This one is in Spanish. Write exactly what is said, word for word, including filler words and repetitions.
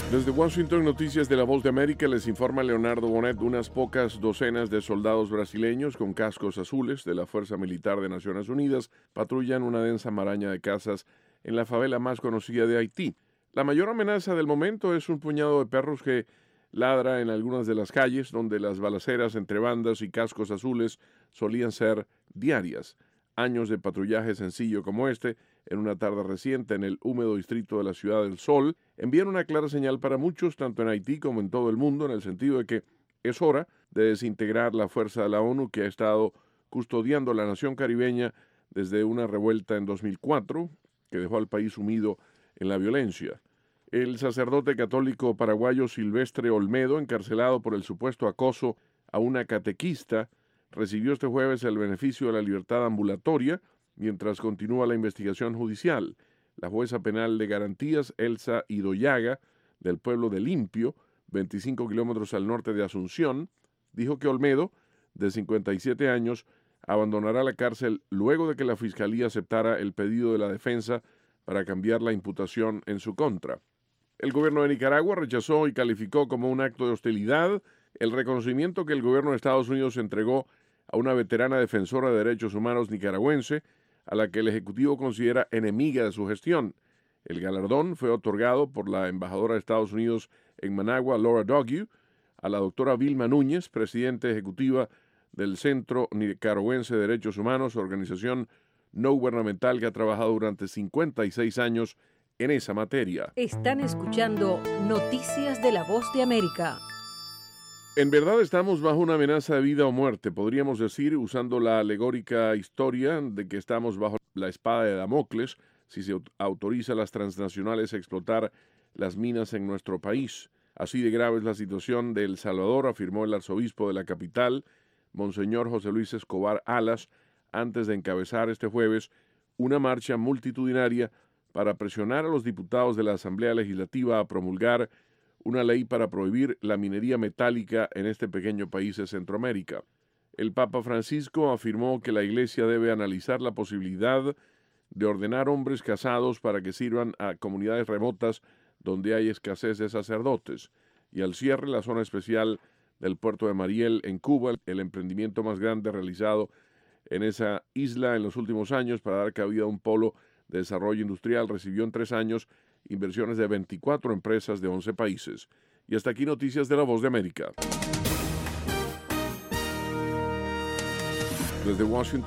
Desde Washington, Noticias de la Voz de América, les informa Leonardo Bonet. Unas pocas docenas de soldados brasileños con cascos azules de la Fuerza Militar de Naciones Unidas patrullan una densa maraña de casas en la favela más conocida de Haití. La mayor amenaza del momento es un puñado de perros que ladra en algunas de las calles donde las balaceras entre bandas y cascos azules solían ser diarias. Años de patrullaje sencillo como este, en una tarde reciente en el húmedo distrito de la Ciudad del Sol, envían una clara señal para muchos, tanto en Haití como en todo el mundo, en el sentido de que es hora de desintegrar la fuerza de la ONU que ha estado custodiando la nación caribeña desde una revuelta en dos mil cuatro que dejó al país sumido en la violencia. El sacerdote católico paraguayo Silvestre Olmedo, encarcelado por el supuesto acoso a una catequista, recibió este jueves el beneficio de la libertad ambulatoria mientras continúa la investigación judicial. La jueza penal de garantías Elsa Idoyaga, del pueblo de Limpio, veinticinco kilómetros al norte de Asunción, dijo que Olmedo, de cincuenta y siete años, abandonará la cárcel luego de que la fiscalía aceptara el pedido de la defensa para cambiar la imputación en su contra. El gobierno de Nicaragua rechazó y calificó como un acto de hostilidad el reconocimiento que el gobierno de Estados Unidos entregó a una veterana defensora de derechos humanos nicaragüense, a la que el Ejecutivo considera enemiga de su gestión. El galardón fue otorgado por la embajadora de Estados Unidos en Managua, Laura Dogue, a la doctora Vilma Núñez, presidenta ejecutiva del Centro Nicaragüense de Derechos Humanos, organización no gubernamental que ha trabajado durante cincuenta y seis años en esa materia. Están escuchando Noticias de la Voz de América. En verdad estamos bajo una amenaza de vida o muerte, podríamos decir, usando la alegórica historia de que estamos bajo la espada de Damocles si se autoriza a las transnacionales a explotar las minas en nuestro país. Así de grave es la situación de El Salvador, afirmó el arzobispo de la capital, Monseñor José Luis Escobar Alas, antes de encabezar este jueves una marcha multitudinaria para presionar a los diputados de la Asamblea Legislativa a promulgar una ley para prohibir la minería metálica en este pequeño país de Centroamérica. El Papa Francisco afirmó que la Iglesia debe analizar la posibilidad de ordenar hombres casados para que sirvan a comunidades remotas donde hay escasez de sacerdotes. Y al cierre, la zona especial del puerto de Mariel en Cuba, el emprendimiento más grande realizado en esa isla en los últimos años para dar cabida a un polo de desarrollo industrial, recibió en tres años inversiones de veinticuatro empresas de once países. Y hasta aquí Noticias de la Voz de América. Desde Washington.